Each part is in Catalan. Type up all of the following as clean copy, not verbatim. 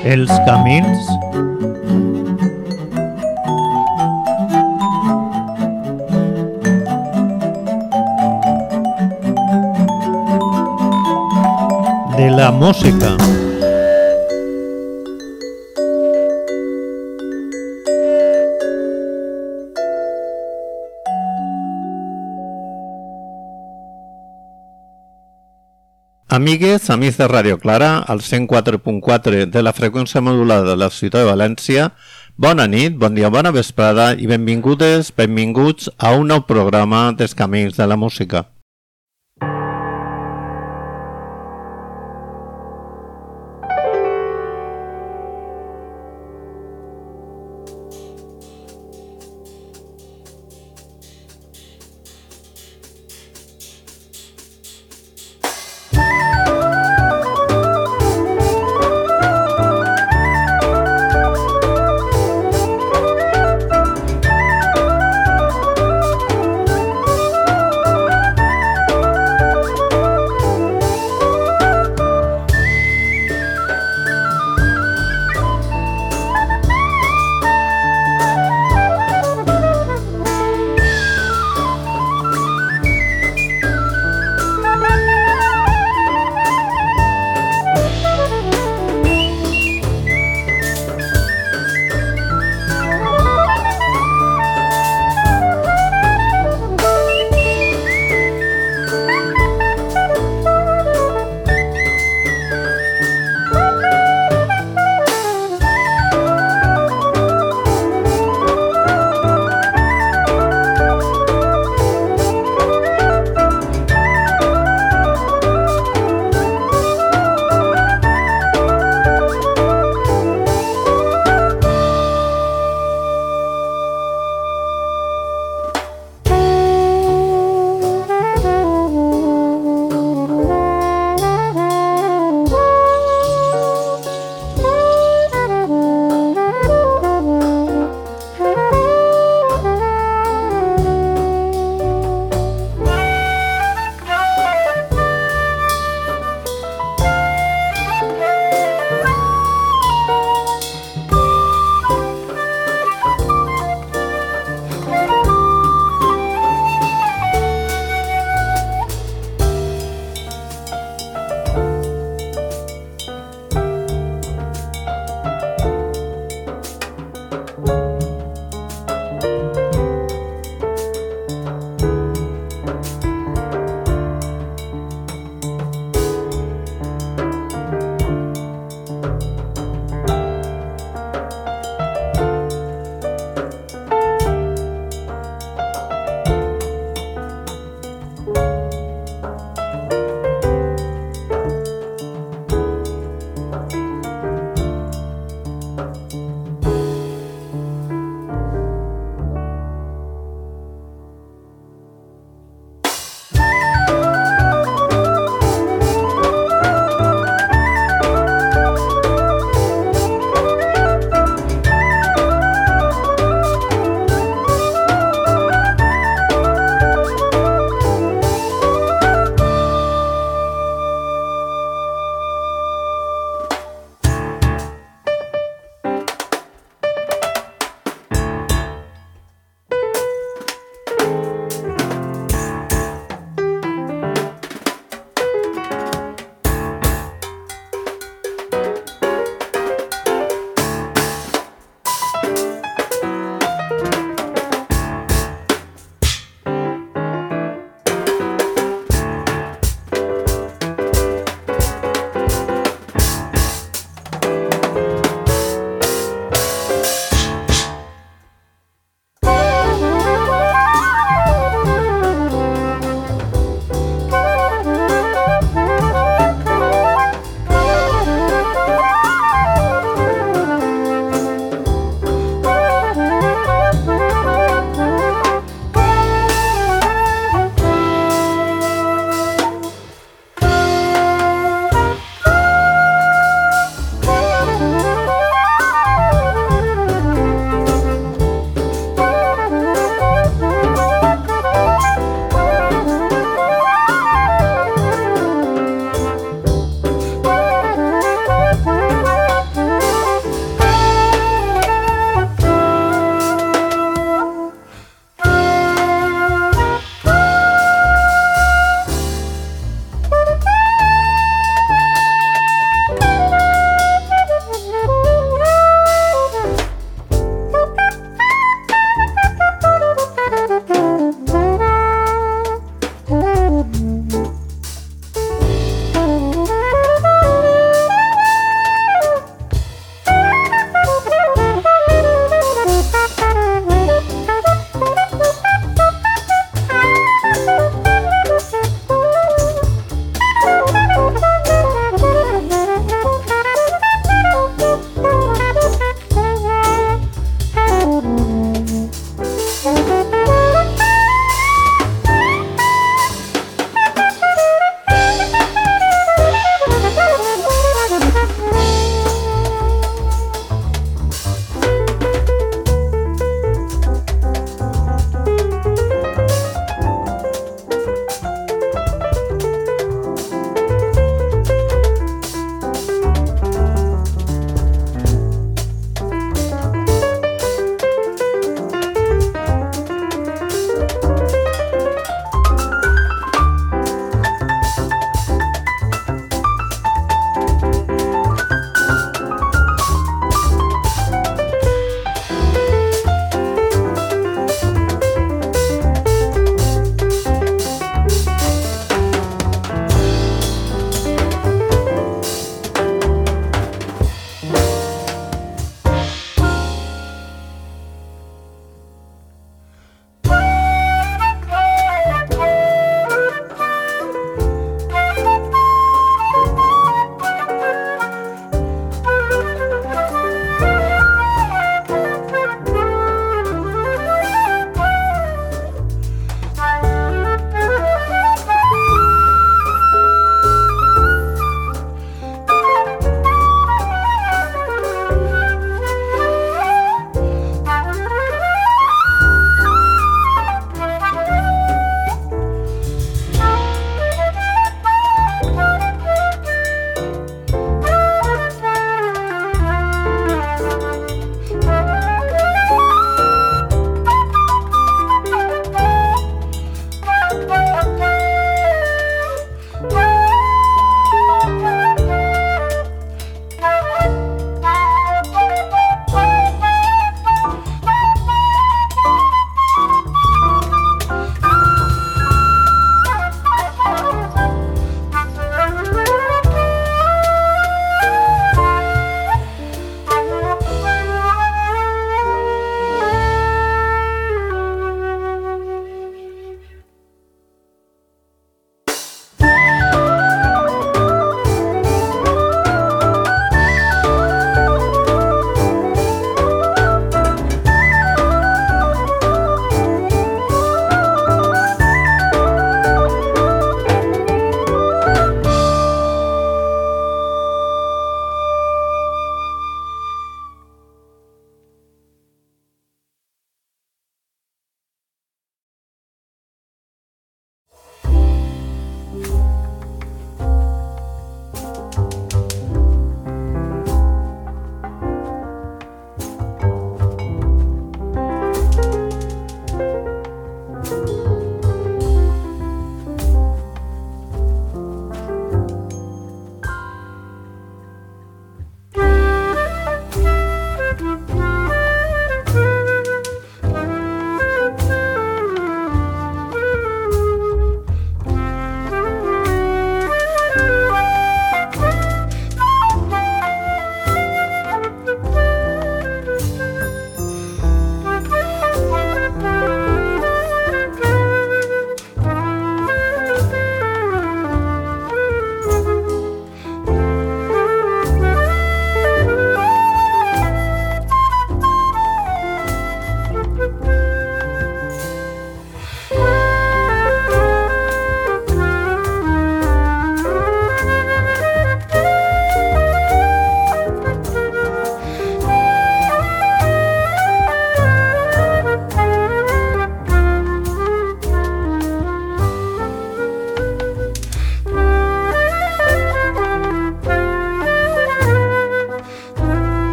Els camins de la música. Amigues, amics de Ràdio Clara, al 104.4 de la freqüència modulada de la ciutat de València, bona nit, bon dia, bona vesprada i benvingudes, benvinguts a un nou programa dels Camins de la Música.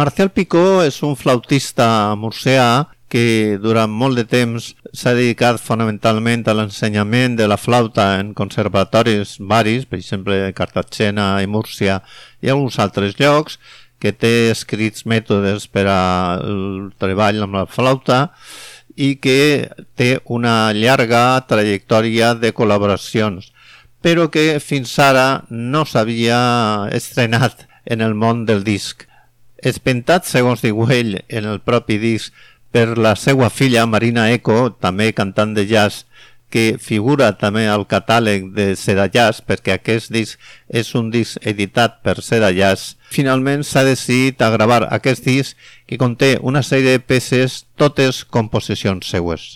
Marcial Picó és un flautista murcià que durant molt de temps s'ha dedicat fonamentalment a l'ensenyament de la flauta en conservatoris varis, per exemple Cartagena i Múrcia i alguns altres llocs, que té escrits mètodes per al treball amb la flauta i que té una llarga trajectòria de col·laboracions, però que fins ara no s'havia estrenat en el món del disc. Espentat, segons diu ell, en el propi disc per la seva filla Marina Eco, també cantant de jazz, que figura també al catàleg de Seda Jazz, perquè aquest disc és un disc editat per Seda Jazz. Finalment s'ha decidit a gravar aquest disc que conté una sèrie de peces, totes composicions seues.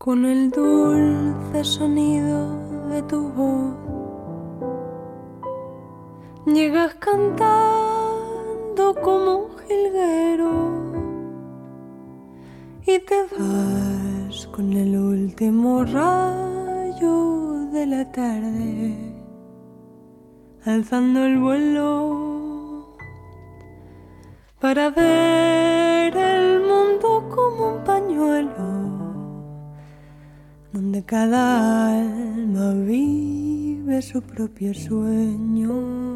con el dulce sonido de tu voz. Llegas cantando como un jilguero y te vas con el último rayo de la tarde, alzando el vuelo para ver el mundo como un pañuelo, donde cada alma vive su propio sueño.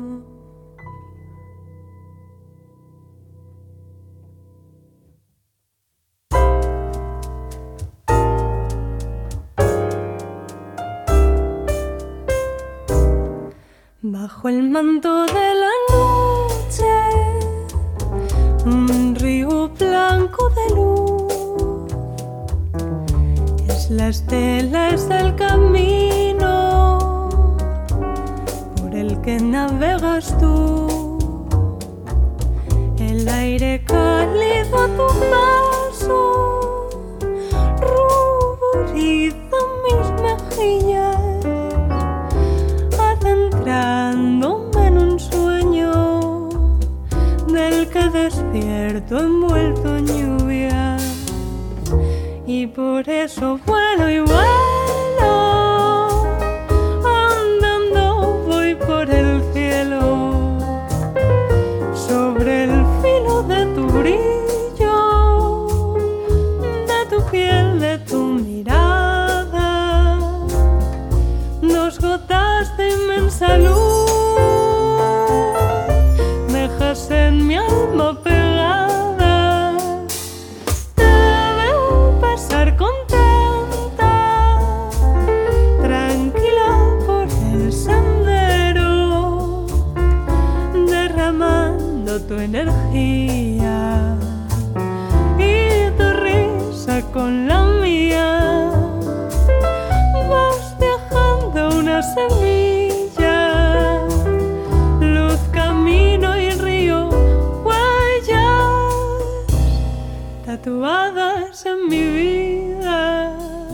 Bajo el manto de la noche, un río blanco de luz, es la estela, es el camino por el que navegas tú. El aire cálido a tu paso ruboriza mis mejillas, adentrándome en un sueño del que despierto envuelto en lluvia. Y por eso vuelo y vuelo, andando voy por el cielo, sobre el filo de tu brillo, de tu piel, de tu mirada, dos gotas de inmensa luz, dejas en mi alma pegada. Te veo pasar contenta, tranquila por el sendero, derramando tu energía y tu risa con la mía. Vas dejando una semilla, luz, camino y río, huellas tatuadas en mi vida.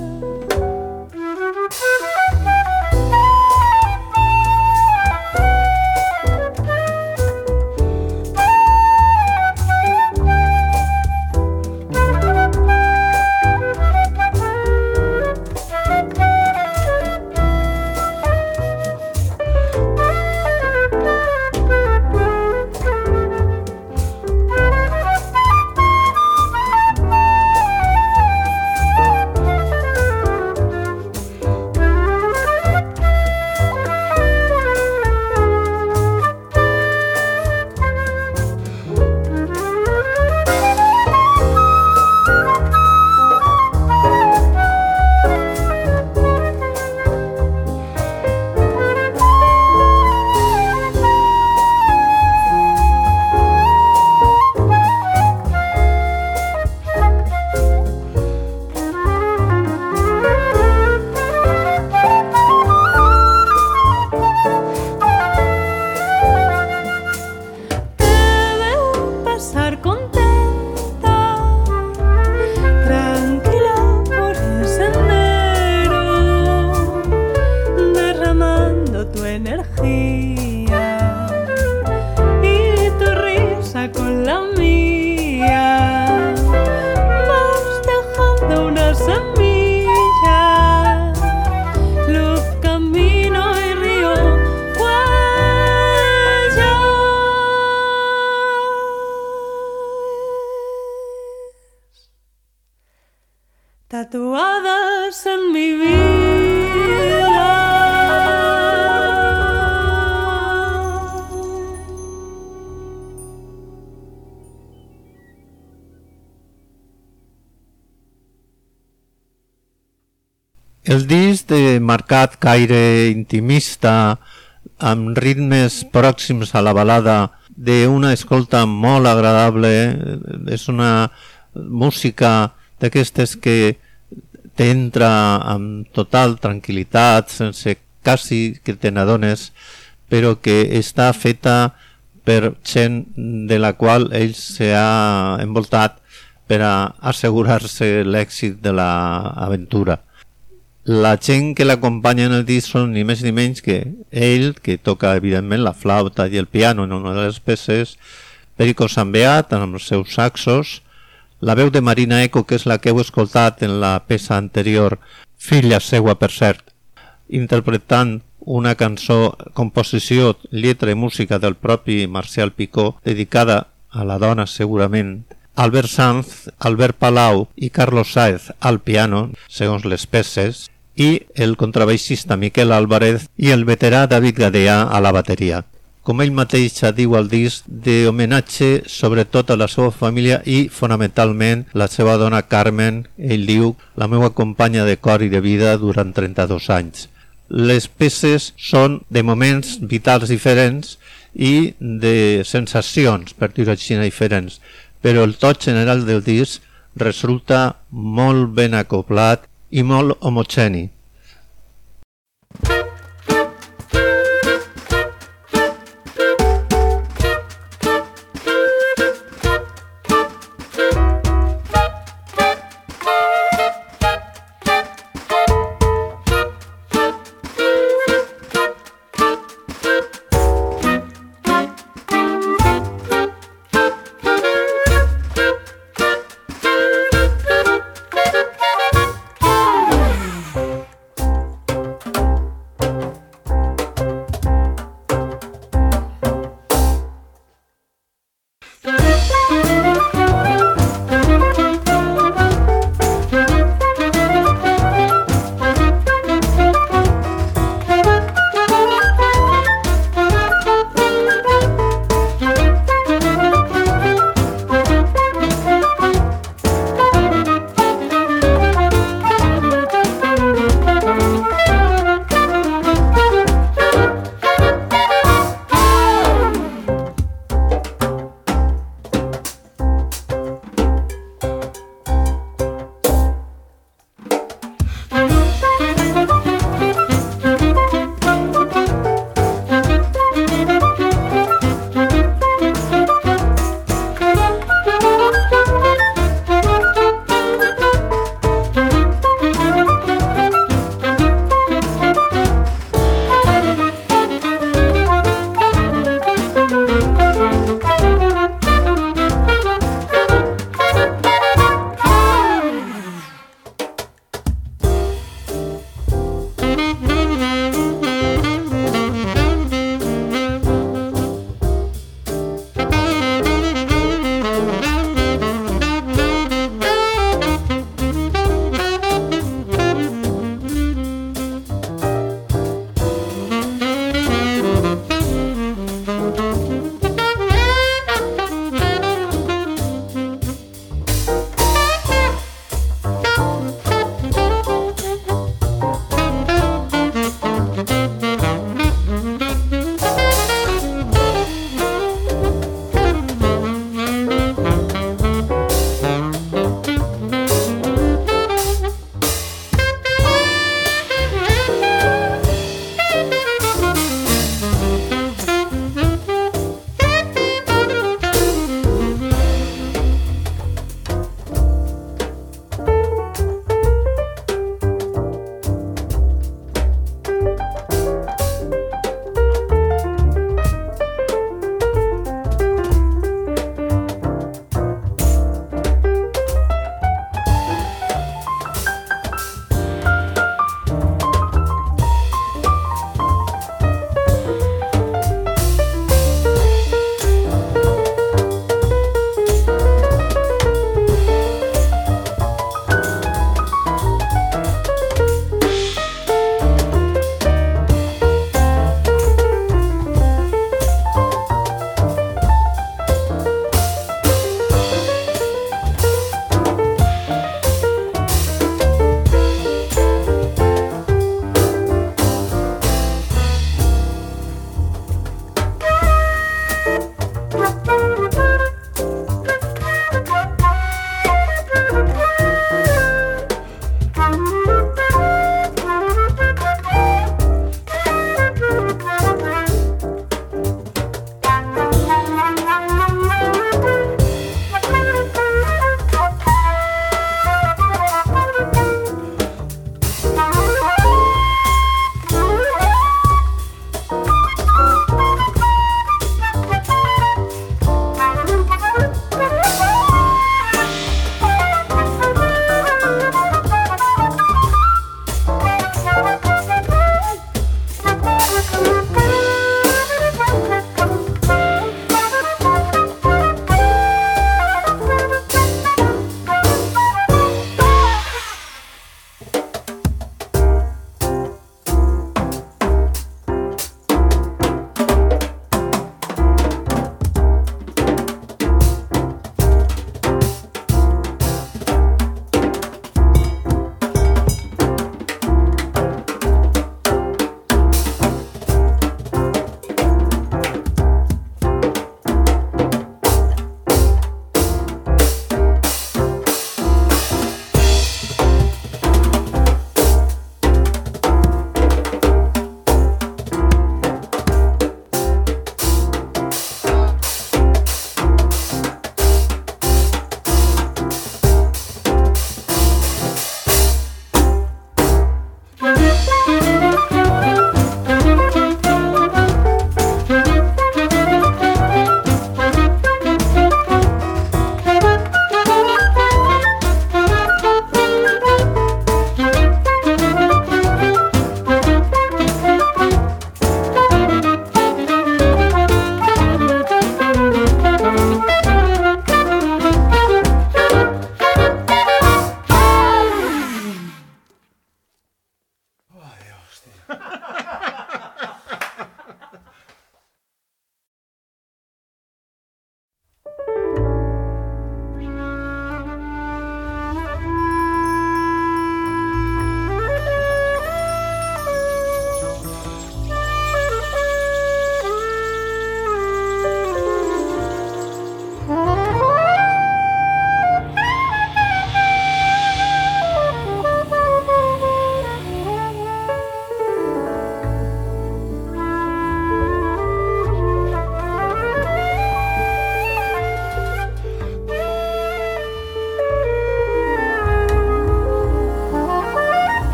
Tatuadas en mi vida. El disc de marcat caire intimista, amb ritmes pròxims a la balada, d'una escolta molt agradable, és una música d'aquestes que t'entra amb total tranquil·litat, sense quasi que te n'adones, però que està feta per gent de la qual ell s'ha envoltat per a assegurar-se l'èxit de l'aventura. La gent que l'acompanya en el disc són ni més ni menys que ell, que toca evidentment la flauta i el piano en una de les peces, Perico Sambeat amb els seus saxos, la veu de Marina Eco, que és la que heu escoltat en la peça anterior, filla seua per cert, interpretant una cançó, composició, lletra i música del propi Marcial Picó, dedicada a la dona segurament, Albert Sanz, Albert Palau i Carlos Sáez al piano, segons les peces, i el contrabaixista Miquel Álvarez i el veterà David Gadea a la bateria. Com ell mateix diu al disc, d'homenatge sobretot a la seva família i fonamentalment la seva dona Carmen, ell diu, la meva companya de cor i de vida durant 32 anys. Les peces són de moments vitals diferents i de sensacions, per dir-ho així, diferents, però el to general del disc resulta molt ben acoplat i molt homogeni.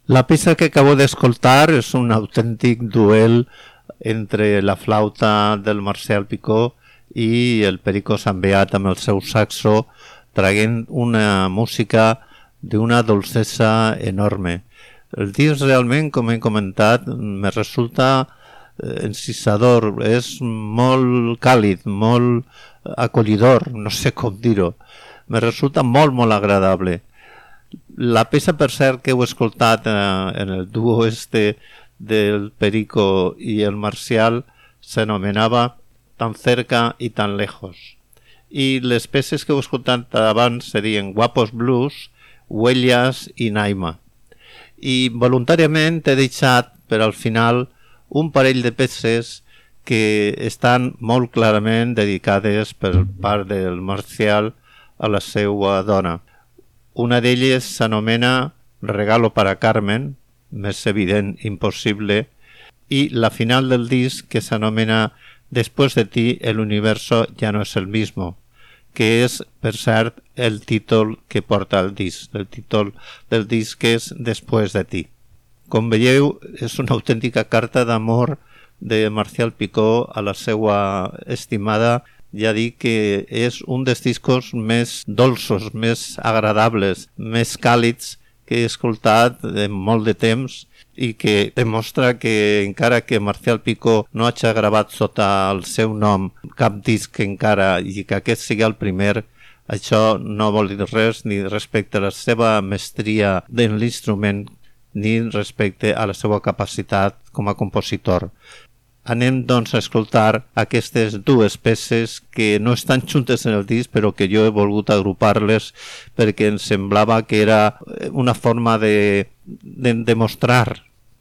La peça que acabo d'escoltar és un autèntic duel entre la flauta del Marcial Picó i el Perico Sant Beat amb el seu saxo, traient una música d'una dolcesa enorme. El disc realment, com he comentat, me resulta encisador, és molt càlid, molt acollidor, no sé com dir-ho. Me resulta molt, molt agradable. La peça, per cert, que heu escoltat en el duo del Perico i el Marcial s'anomenava Tan cerca i tan lejos. I les peces que heu escoltat abans serien Guapos Blues, Huellas i Naima. I voluntàriament he deixat per al final un parell de peces que estan molt clarament dedicades per part del Marcial a la seva dona. Una d'elles s'anomena Regalo para Carmen, més evident impossible, i la final del disc que s'anomena Después de ti el universo ya no es el mismo, que és, per cert, el títol que porta el disc. El títol del disc és Después de ti. Com veieu, és una autèntica carta d'amor de Marcial Picó a la seva estimada. Ja dic que és un dels discos més dolços, més agradables, més càlids que he escoltat en molt de temps i que demostra que encara que Marcial Picó no hagi gravat sota el seu nom cap disc encara i que aquest sigui el primer, això no vol dir res ni respecte a la seva mestria en l'instrument ni respecte a la seva capacitat com a compositor. Anem, doncs, a escoltar aquestes dues peces que no estan juntes en el disc, però que jo he volgut agrupar-les perquè em semblava que era una forma de demostrar,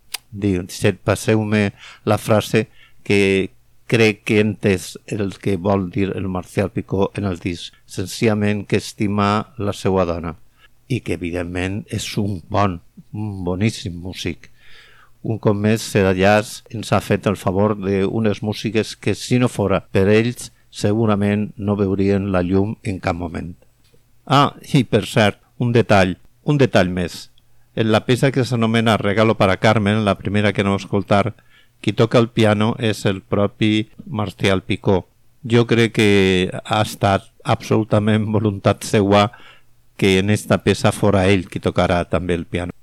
passeu-me la frase, que crec que he entès el que vol dir el Marcial Picó en el disc, senzillament que estima la seva dona i que evidentment és un boníssim músic. Un cop més, Serallàs ens ha fet el favor d'unes músiques que, si no fora per ells, segurament no veurien la llum en cap moment. Ah, i per cert, un detall més. En la peça que s'anomena Regalo para Carmen, la primera que no escoltar, qui toca el piano és el propi Marcial Picó. Jo crec que ha estat absolutament voluntat seua que en esta peça fora ell qui tocarà també el piano.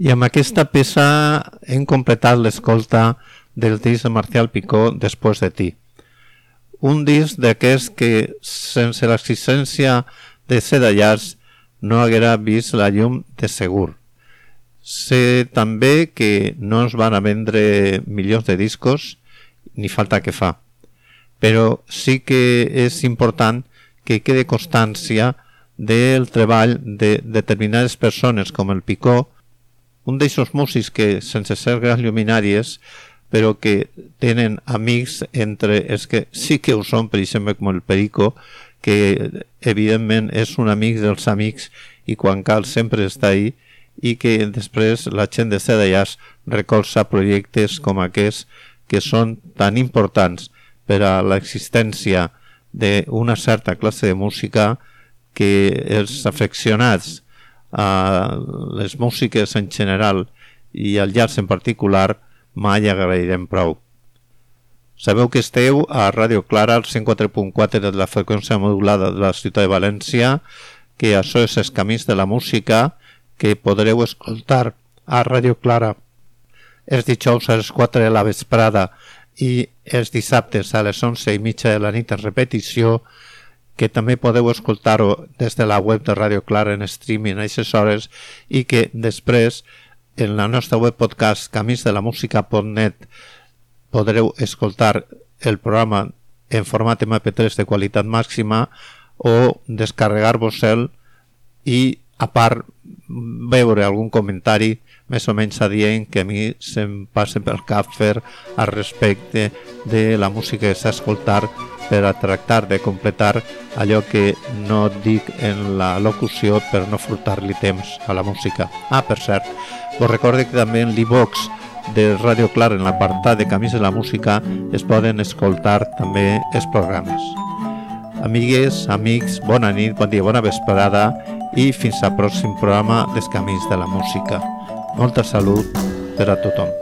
I amb aquesta peça hem completat l'escolta del disc de Marcial Picó, Després de ti. Un disc d'aquests que, sense l'existència de Seda Jazz, no haguera vist la llum de segur. Sé també que no es van a vendre milions de discos, ni falta que fa. Però sí que és important que quede constància del treball de determinades persones com el Picó, un d'aixòs músics que, sense ser grans lluminàries, però que tenen amics entre els que sí que ho són, per exemple, com el Perico, que evidentment és un amic dels amics i quan cal sempre està ahí, i que després la gent de Seda Jazz recolza projectes com aquests que són tan importants per a l'existència d'una certa classe de música que els afeccionats a les músiques en general i al jazz en particular mai agrairem prou. Sabeu que esteu a Ràdio Clara, al 104.4 de la freqüència modulada de la ciutat de València, que això és Els Camins de la Música, que podreu escoltar a Ràdio Clara els dijous a les 4 de la vesprada i els dissabtes a les 11:30 de la nit en repetició, que també podeu escoltar-ho des de la web de Ràdio Clara en streaming a aquestes hores i que després en la nostra web podcast caminsdelamusica.net podreu escoltar el programa en format MP3 de qualitat màxima o descarregar-vos-el i a part veure algun comentari més o menys adient que a mi se'm passa pel cap fer al respecte de la música que s'ha escoltat per a tractar de completar allò que no dic en la locució per no furtar-li temps a la música. Per cert, us recordo que també en l'iVox de Ràdio Clara, en l'apartat de Camins de la Música, es poden escoltar també els programes. Amigues, amics, bona nit, bon dia, bona vesprada i fins al pròxim programa dels Camins de la Música. Molta salut per a tothom.